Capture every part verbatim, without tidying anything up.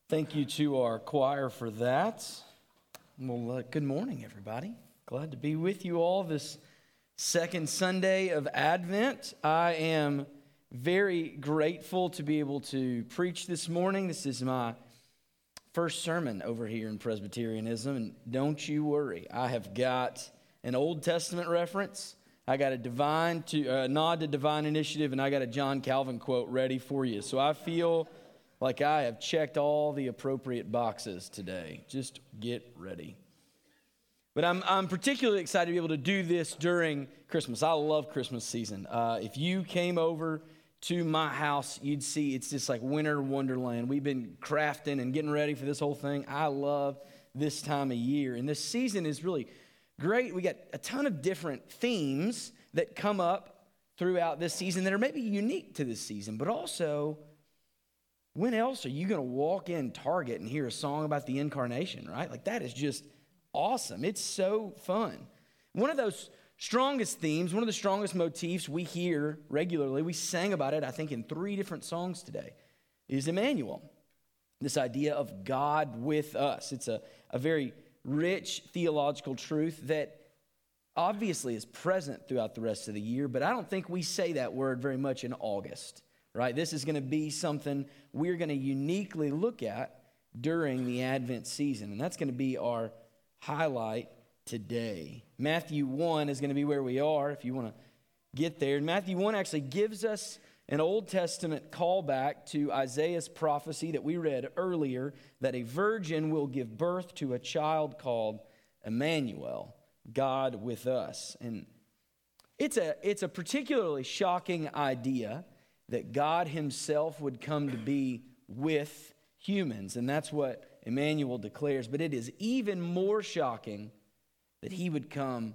Thank you to our choir for that. Well, uh, good morning, everybody. Glad to be with you all this second Sunday of Advent. I am very grateful to be able to preach this morning. This is my first sermon over here in Presbyterianism, and don't you worry, I have got an Old Testament reference, I got a divine to uh, nod to divine initiative, and I got a John Calvin quote ready for you. So I feel like I have checked all the appropriate boxes today. Just get ready. But I'm I'm particularly excited to be able to do this during Christmas. I love Christmas season. Uh, if you came over to my house, you'd see it's just like winter wonderland. We've been crafting and getting ready for this whole thing. I love this time of year. And this season is really great. We got a ton of different themes that come up throughout this season that are maybe unique to this season, but also, when else are you going to walk in Target and hear a song about the incarnation, right? Like, that is just awesome. It's so fun. One of those strongest themes, one of the strongest motifs we hear regularly, we sang about it, I think, in three different songs today, is Emmanuel. This idea of God with us. It's a, a very rich theological truth that obviously is present throughout the rest of the year, but I don't think we say that word very much in August. Right? This is going to be something we're going to uniquely look at during the Advent season, and that's going to be our highlight today. Matthew one is going to be where we are if you want to get there. Matthew one actually gives us an Old Testament callback to Isaiah's prophecy that we read earlier, that a virgin will give birth to a child called Emmanuel, God with us. And it's a, it's a particularly shocking idea that God himself would come to be with humans. And that's what Emmanuel declares. But it is even more shocking that he would come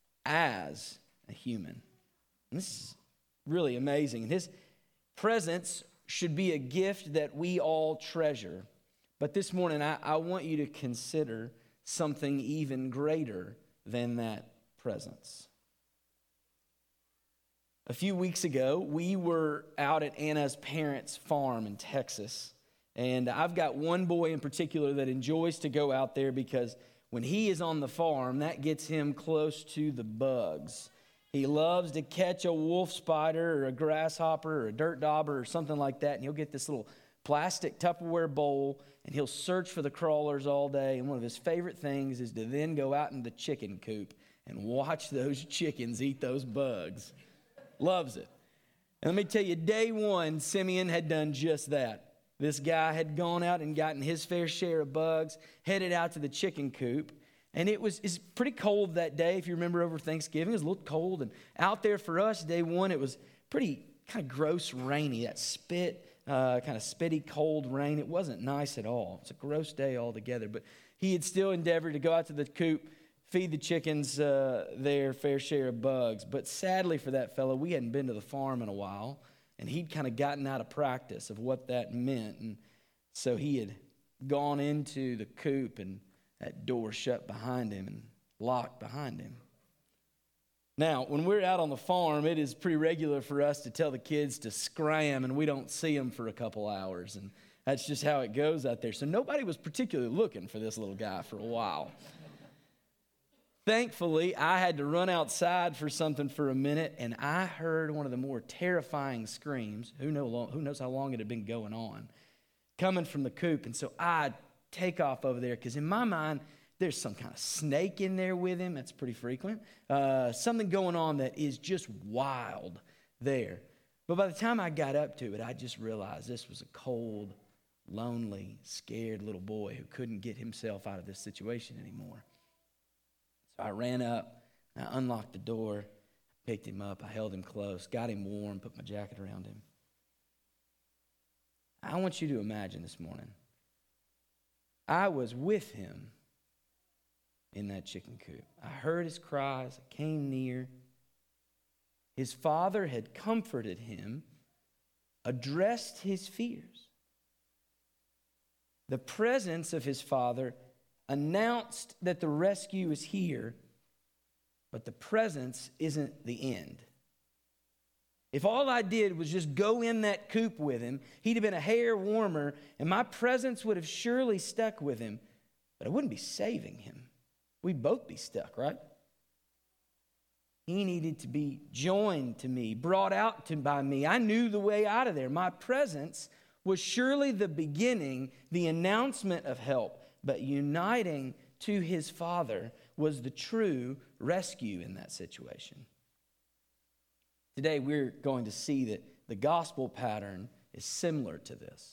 as a human. And this is really amazing. And his presence should be a gift that we all treasure. But this morning, I, I want you to consider something even greater than that presence. A few weeks ago, we were out at Anna's parents' farm in Texas, and I've got one boy in particular that enjoys to go out there because when he is on the farm, that gets him close to the bugs. He loves to catch a wolf spider or a grasshopper or a dirt dauber or something like that, and he'll get this little plastic Tupperware bowl, and he'll search for the crawlers all day, and one of his favorite things is to then go out in the chicken coop and watch those chickens eat those bugs. Loves it. And let me tell you, day one, Simeon had done just that. This guy had gone out and gotten his fair share of bugs, headed out to the chicken coop, and it was it's pretty cold that day. If you remember over Thanksgiving, it was a little cold, and out there for us, day one, it was pretty kind of gross rainy, that spit, uh, kind of spitty cold rain. It wasn't nice at all. It's a gross day altogether, but he had still endeavored to go out to the coop, feed the chickens uh, their fair share of bugs. But sadly for that fellow, we hadn't been to the farm in a while, and he'd kind of gotten out of practice of what that meant. And so he had gone into the coop, and that door shut behind him and locked behind him. Now, when we're out on the farm, it is pretty regular for us to tell the kids to scram, and we don't see them for a couple hours. And that's just how it goes out there. So nobody was particularly looking for this little guy for a while. Thankfully, I had to run outside for something for a minute, and I heard one of the more terrifying screams, who, know, who knows how long it had been going on, coming from the coop. And so I take off over there, because in my mind, there's some kind of snake in there with him. That's pretty frequent. Uh, something going on that is just wild there. But by the time I got up to it, I just realized this was a cold, lonely, scared little boy who couldn't get himself out of this situation anymore. So I ran up, I unlocked the door, picked him up, I held him close, got him warm, put my jacket around him. I want you to imagine this morning, I was with him in that chicken coop. I heard his cries, I came near. His father had comforted him, addressed his fears. The presence of his father announced that the rescue is here, but the presence isn't the end. If all I did was just go in that coop with him, he'd have been a hair warmer, and my presence would have surely stuck with him, but I wouldn't be saving him. We'd both be stuck, right? He needed to be joined to me, brought out to by me. I knew the way out of there. My presence was surely the beginning, the announcement of help, but uniting to his Father was the true rescue in that situation. Today we're going to see that the gospel pattern is similar to this.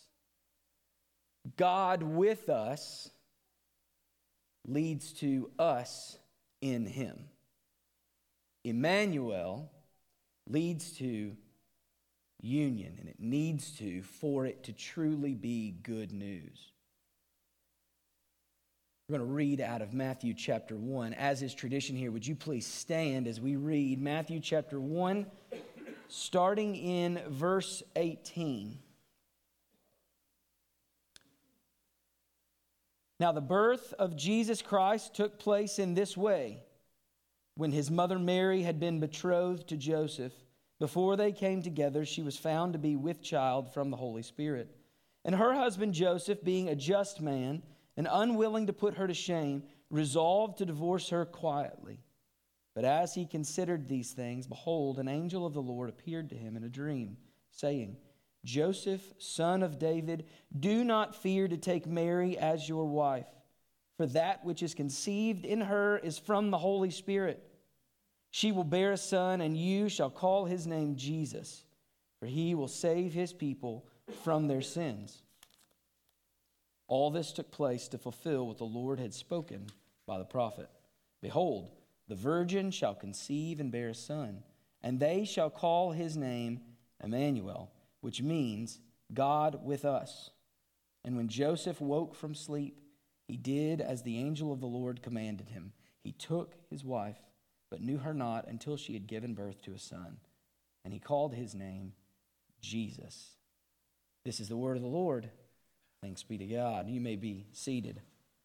God with us leads to us in him. Emmanuel leads to union, and it needs to for it to truly be good news. We're going to read out of Matthew chapter one. As is tradition here, would you please stand as we read Matthew chapter one, starting in verse eighteen. Now the birth of Jesus Christ took place in this way. When his mother Mary had been betrothed to Joseph, before they came together, she was found to be with child from the Holy Spirit. And her husband Joseph, being a just man and unwilling to put her to shame, resolved to divorce her quietly. But as he considered these things, behold, an angel of the Lord appeared to him in a dream, saying, Joseph, son of David, do not fear to take Mary as your wife, for that which is conceived in her is from the Holy Spirit. She will bear a son, and you shall call his name Jesus, for he will save his people from their sins. All this took place to fulfill what the Lord had spoken by the prophet. Behold, the virgin shall conceive and bear a son, and they shall call his name Emmanuel, which means God with us. And when Joseph woke from sleep, he did as the angel of the Lord commanded him. He took his wife, but knew her not until she had given birth to a son. And he called his name Jesus. This is the word of the Lord. Thanks be to God. You may be seated.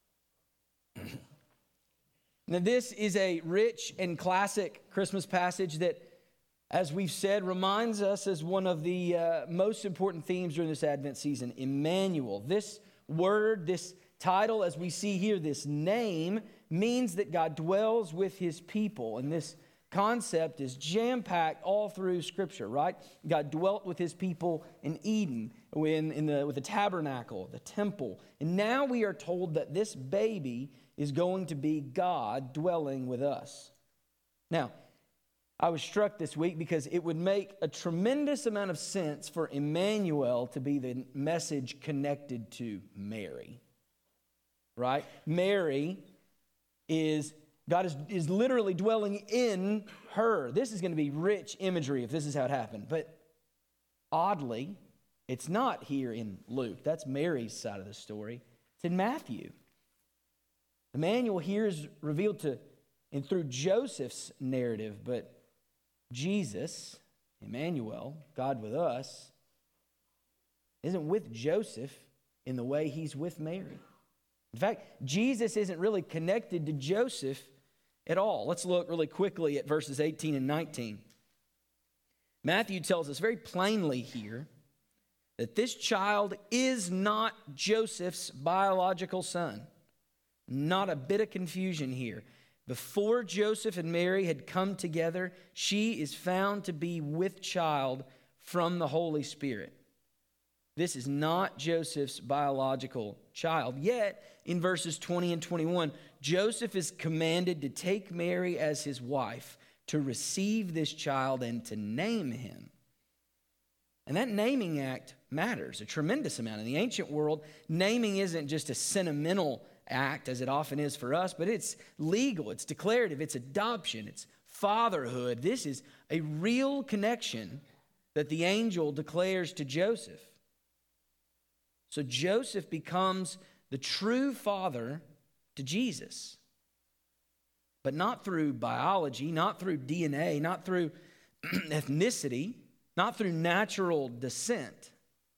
Now, this is a rich and classic Christmas passage that, as we've said, reminds us as one of the uh, most important themes during this Advent season, Emmanuel. This word, this title, as we see here, this name, means that God dwells with his people. And this concept is jam-packed all through Scripture, right? God dwelt with his people in Eden, in, in the, with the tabernacle, the temple. And now we are told that this baby is going to be God dwelling with us. Now, I was struck this week because it would make a tremendous amount of sense for Emmanuel to be the message connected to Mary. Right? Mary is, God is, is literally dwelling in her. This is going to be rich imagery if this is how it happened. But oddly, it's not here in Luke. That's Mary's side of the story. It's in Matthew. Emmanuel here is revealed to and through Joseph's narrative, but Jesus, Emmanuel, God with us, isn't with Joseph in the way he's with Mary. In fact, Jesus isn't really connected to Joseph at all. Let's look really quickly at verses eighteen and nineteen. Matthew tells us very plainly here that this child is not Joseph's biological son. Not a bit of confusion here. Before Joseph and Mary had come together, she is found to be with child from the Holy Spirit. This is not Joseph's biological child. Yet, in verses twenty and twenty-one, Joseph is commanded to take Mary as his wife, to receive this child and to name him. And that naming act matters a tremendous amount. In the ancient world, naming isn't just a sentimental act, as it often is for us, but it's legal, it's declarative, it's adoption, it's fatherhood. This is a real connection that the angel declares to Joseph. So Joseph becomes the true father to Jesus, but not through biology, not through D N A, not through ethnicity, not through natural descent.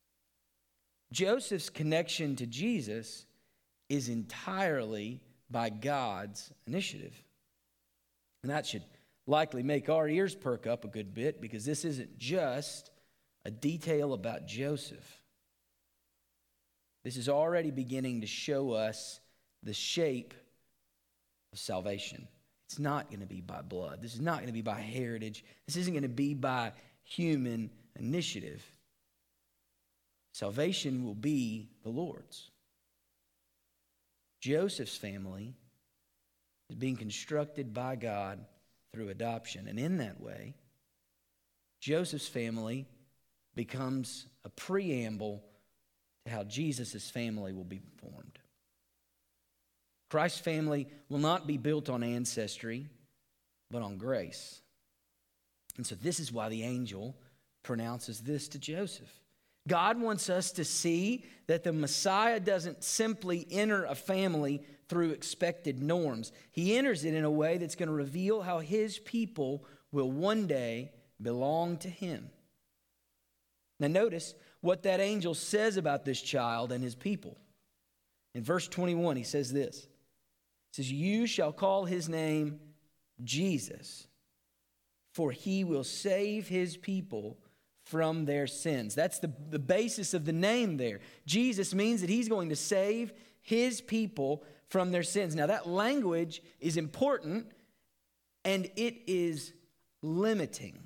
Joseph's connection to Jesus is entirely by God's initiative. And that should likely make our ears perk up a good bit, because this isn't just a detail about Joseph. This is already beginning to show us the shape of salvation. It's not going to be by blood. This is not going to be by heritage. This isn't going to be by human initiative. Salvation will be the Lord's. Joseph's family is being constructed by God through adoption. And in that way, Joseph's family becomes a preamble to how Jesus' family will be formed. Christ's family will not be built on ancestry, but on grace. And so this is why the angel pronounces this to Joseph. God wants us to see that the Messiah doesn't simply enter a family through expected norms. He enters it in a way that's going to reveal how his people will one day belong to him. Now notice what that angel says about this child and his people. In verse twenty-one, he says this. He says, "You shall call his name Jesus, for he will save his people from their sins." That's the, the basis of the name there. Jesus means that he's going to save his people from their sins. Now that language is important, and it is limiting.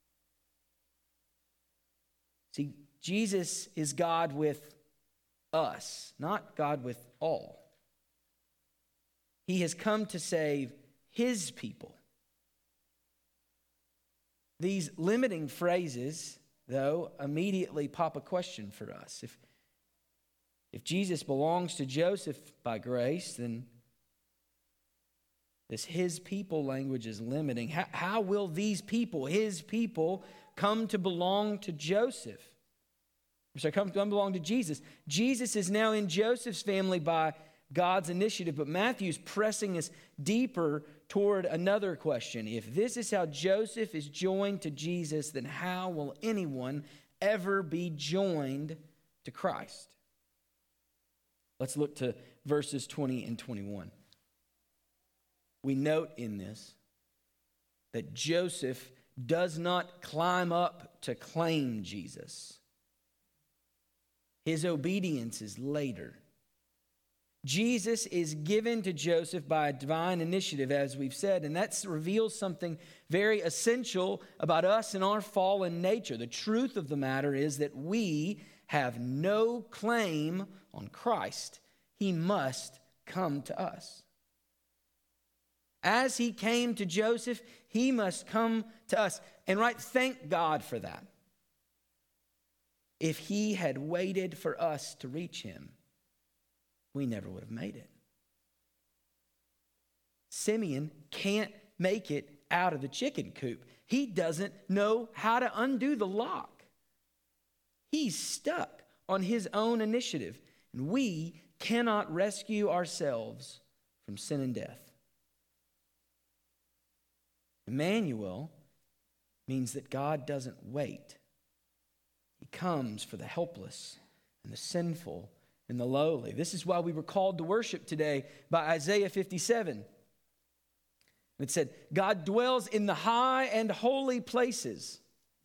See, Jesus is God with us, not God with all. He has come to save his people. These limiting phrases, though, immediately pop a question for us. If, if Jesus belongs to Joseph by grace, then this his people language is limiting. How, how will these people, his people, come to belong to Joseph? Or sorry, come to belong to Jesus. Jesus is now in Joseph's family by God's initiative, but Matthew's pressing us deeper toward another question. If this is how Joseph is joined to Jesus, then how will anyone ever be joined to Christ? Let's look to verses twenty and twenty-one. We note in this that Joseph does not climb up to claim Jesus. His obedience is later. Jesus is given to Joseph by a divine initiative, as we've said, and that reveals something very essential about us and our fallen nature. The truth of the matter is that we have no claim on Christ. He must come to us. As he came to Joseph, he must come to us. And right, thank God for that. If he had waited for us to reach him, we never would have made it. Simeon can't make it out of the chicken coop. He doesn't know how to undo the lock. He's stuck on his own initiative. And we cannot rescue ourselves from sin and death. Emmanuel means that God doesn't wait. He comes for the helpless and the sinful and the lowly. This is why we were called to worship today by Isaiah fifty-seven. It said, God dwells in the high and holy places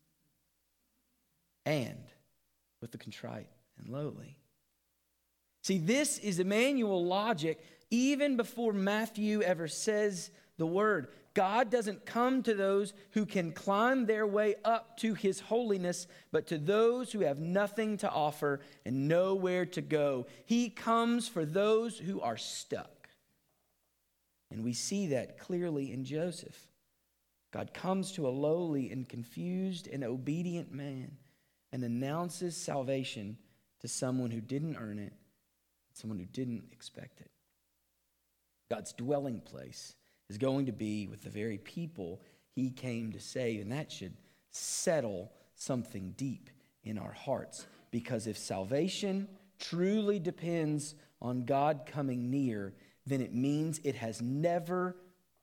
and with the contrite and lowly. See, this is Emmanuel logic even before Matthew ever says the word. God doesn't come to those who can climb their way up to his holiness, but to those who have nothing to offer and nowhere to go. He comes for those who are stuck. And we see that clearly in Joseph. God comes to a lowly and confused and obedient man and announces salvation to someone who didn't earn it, someone who didn't expect it. God's dwelling place is going to be with the very people he came to save. And that should settle something deep in our hearts. Because if salvation truly depends on God coming near, then it means it has never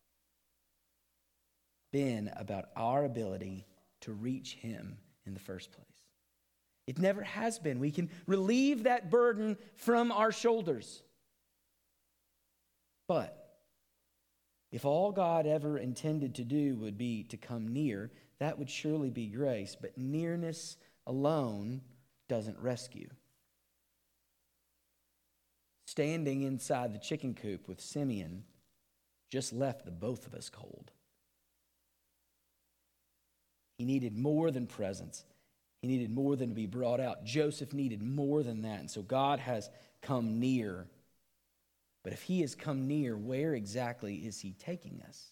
been about our ability to reach him in the first place. It never has been. We can relieve that burden from our shoulders. But If all God ever intended to do would be to come near, that would surely be grace, but nearness alone doesn't rescue. Standing inside the chicken coop with Simeon just left the both of us cold. He needed more than presence. He needed more than to be brought out. Joseph needed more than that. And so God has come near. But if he has come near, where exactly is he taking us?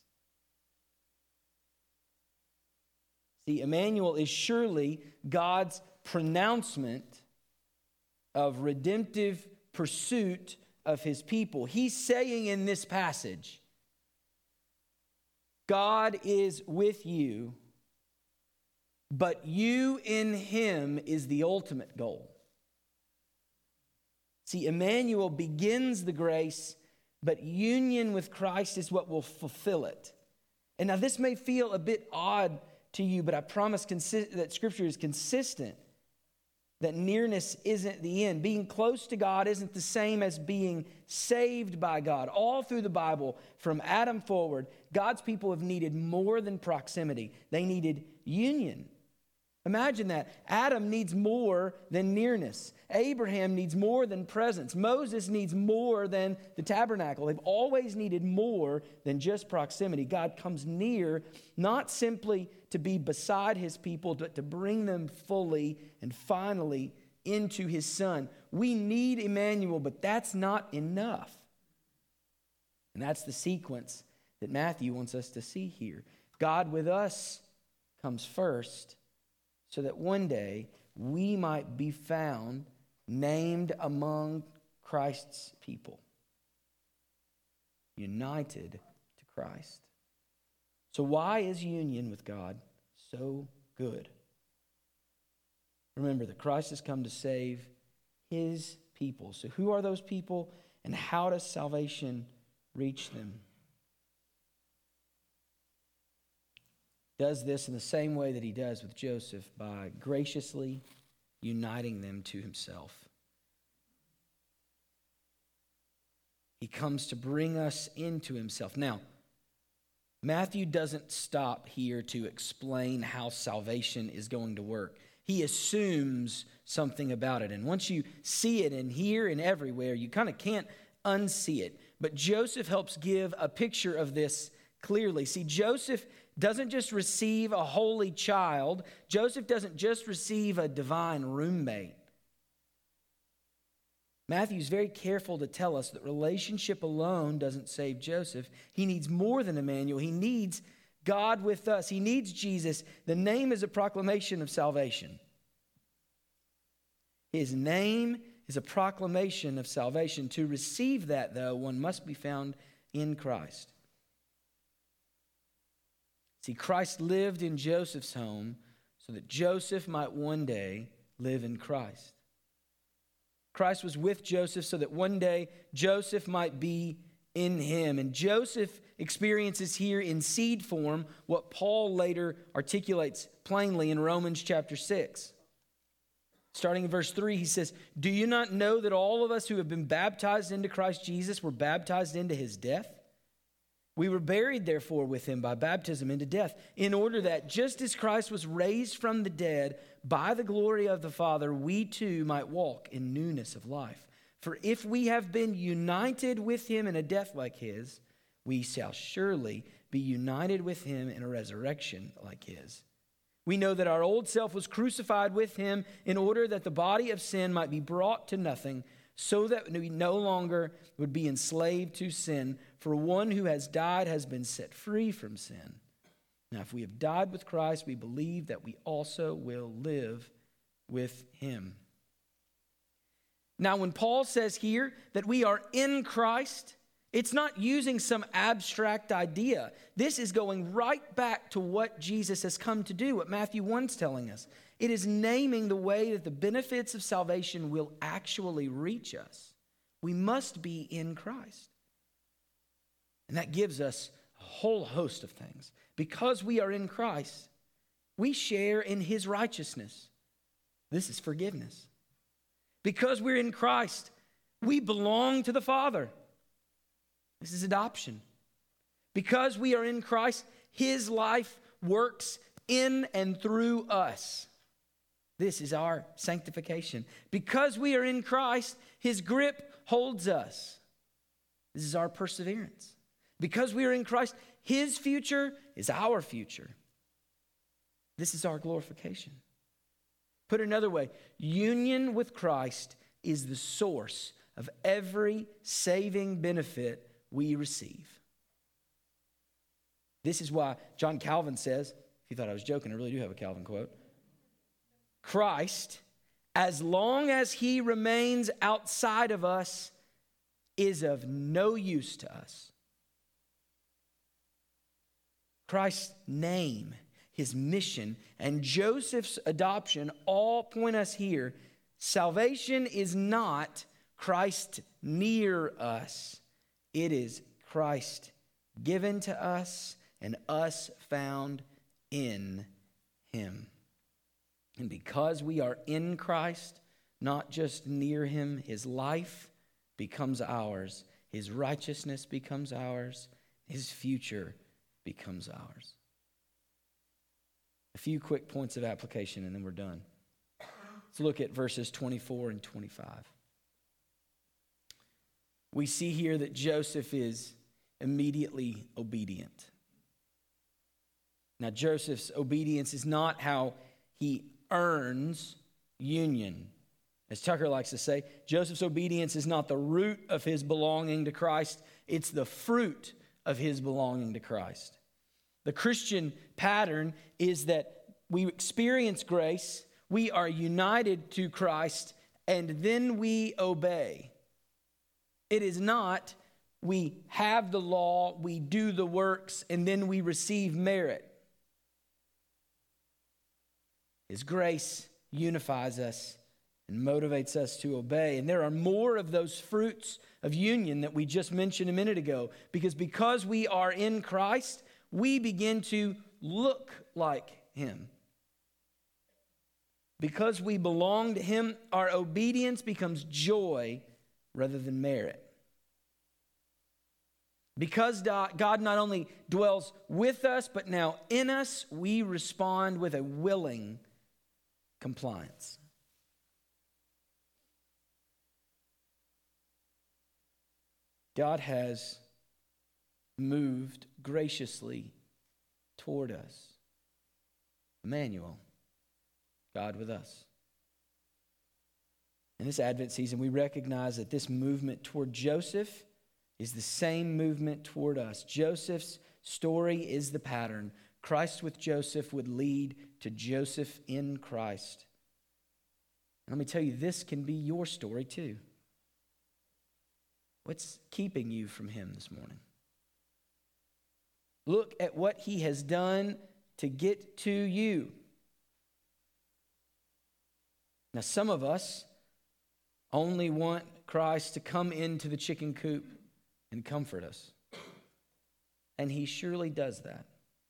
See, Emmanuel is surely God's pronouncement of redemptive pursuit of his people. He's saying in this passage, God is with you, but you in him is the ultimate goal. See, Emmanuel begins the grace, but union with Christ is what will fulfill it. And now this may feel a bit odd to you, but I promise consi- that Scripture is consistent, that nearness isn't the end. Being close to God isn't the same as being saved by God. All through the Bible, from Adam forward, God's people have needed more than proximity. They needed union. Imagine that. Adam needs more than nearness. Abraham needs more than presence. Moses needs more than the tabernacle. They've always needed more than just proximity. God comes near, not simply to be beside his people, but to bring them fully and finally into his Son. We need Emmanuel, but that's not enough. And that's the sequence that Matthew wants us to see here. God with us comes first, so that one day we might be found named among Christ's people, united to Christ. So why is union with God so good? Remember that Christ has come to save his people. So who are those people, and how does salvation reach them? Does this in the same way that he does with Joseph, by graciously uniting them to himself. He comes to bring us into himself. Now, Matthew doesn't stop here to explain how salvation is going to work. He assumes something about it. And once you see it in here and everywhere, you kind of can't unsee it. But Joseph helps give a picture of this clearly. See, Joseph doesn't just receive a holy child. Joseph doesn't just receive a divine roommate. Matthew's very careful to tell us that relationship alone doesn't save Joseph. He needs more than Emmanuel. He needs God with us. He needs Jesus. The name is a proclamation of salvation. His name is a proclamation of salvation. To receive that, though, one must be found in Christ. See, Christ lived in Joseph's home so that Joseph might one day live in Christ. Christ was with Joseph so that one day Joseph might be in him. And Joseph experiences here in seed form what Paul later articulates plainly in Romans chapter six. Starting in verse three, he says, "Do you not know that all of us who have been baptized into Christ Jesus were baptized into his death? We were buried, therefore, with him by baptism into death, in order that just as Christ was raised from the dead by the glory of the Father, we too might walk in newness of life. For if we have been united with him in a death like his, we shall surely be united with him in a resurrection like his. We know that our old self was crucified with him in order that the body of sin might be brought to nothing, so that we no longer would be enslaved to sin. For one who has died has been set free from sin. Now, if we have died with Christ, we believe that we also will live with him." Now, when Paul says here that we are in Christ, it's not using some abstract idea. This is going right back to what Jesus has come to do, what Matthew one is telling us. It is naming the way that the benefits of salvation will actually reach us. We must be in Christ. And that gives us a whole host of things. Because we are in Christ, we share in his righteousness. This is forgiveness. Because we're in Christ, we belong to the Father. This is adoption. Because we are in Christ, his life works in and through us. This is our sanctification. Because we are in Christ, his grip holds us. This is our perseverance. Because we are in Christ, his future is our future. This is our glorification. Put another way, union with Christ is the source of every saving benefit we receive. This is why John Calvin says, if you thought I was joking, I really do have a Calvin quote. Christ, as long as he remains outside of us, is of no use to us. Christ's name, his mission, and Joseph's adoption all point us here. Salvation is not Christ near us. It is Christ given to us and us found in him. And because we are in Christ, not just near him, his life becomes ours. His righteousness becomes ours. His future becomes ours. A few quick points of application and then we're done. Let's look at verses twenty-four and twenty-five. We see here that Joseph is immediately obedient. Now, Joseph's obedience is not how he earns union. As Tucker likes to say, Joseph's obedience is not the root of his belonging to Christ, it's the fruit of his belonging to Christ. The Christian pattern is that we experience grace, we are united to Christ, and then we obey. It is not we have the law, we do the works, and then we receive merit. His grace unifies us and motivates us to obey. And there are more of those fruits of union that we just mentioned a minute ago. Because because we are in Christ, we begin to look like him. Because we belong to him, our obedience becomes joy rather than merit. Because God not only dwells with us, but now in us, we respond with a willing compliance. God has moved graciously toward us. Emmanuel, God with us. In this Advent season, we recognize that this movement toward Joseph is the same movement toward us. Joseph's story is the pattern. Christ with Joseph would lead to Joseph in Christ. And let me tell you, this can be your story too. What's keeping you from him this morning? Look at what he has done to get to you. Now, some of us only want Christ to come into the chicken coop and comfort us. And he surely does that.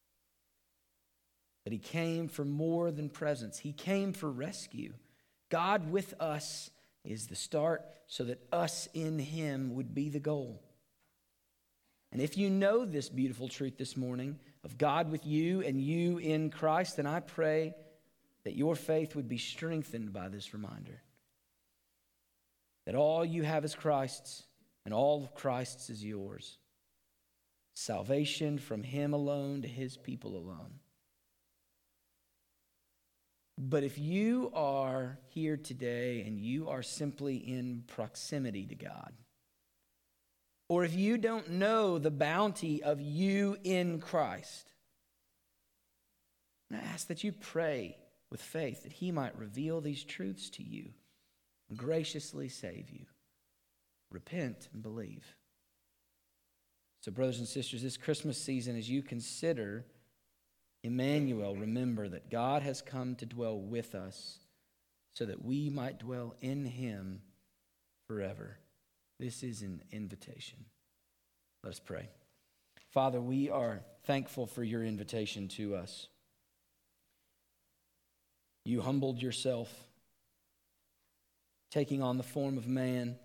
But he came for more than presence. He came for rescue. God with us is the start so that us in him would be the goal. And if you know this beautiful truth this morning of God with you and you in Christ, then I pray that your faith would be strengthened by this reminder. That all you have is Christ's and all of Christ's is yours. Salvation from him alone to his people alone. But if you are here today and you are simply in proximity to God, or if you don't know the bounty of you in Christ, I ask that you pray with faith that he might reveal these truths to you and graciously save you. Repent and believe. So, brothers and sisters, this Christmas season, as you consider Emmanuel, remember that God has come to dwell with us so that we might dwell in him forever. This is an invitation. Let us pray. Father, we are thankful for your invitation to us. You humbled yourself, taking on the form of man.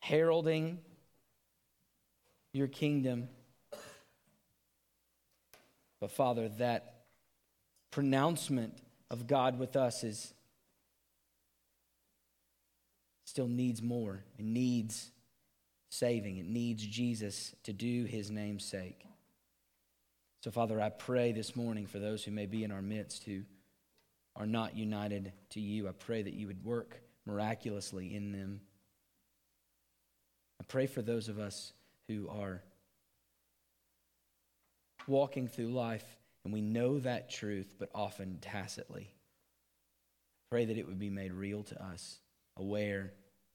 heralding your kingdom. But Father, that pronouncement of God with us is still needs more. It needs saving. It needs Jesus to do his name's sake. So, Father, I pray this morning for those who may be in our midst who are not united to you. I pray that you would work miraculously in them. I pray for those of us who are walking through life and we know that truth, but often tacitly. Pray that it would be made real to us, aware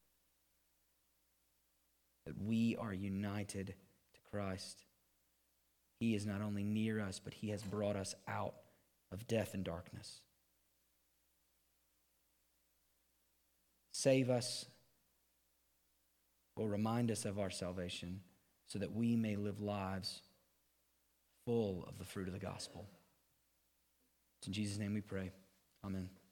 that we are united to Christ. He is not only near us, but he has brought us out of death and darkness. Save us, or remind us of our salvation, so that we may live lives full of the fruit of the gospel. It's in Jesus' name we pray. Amen.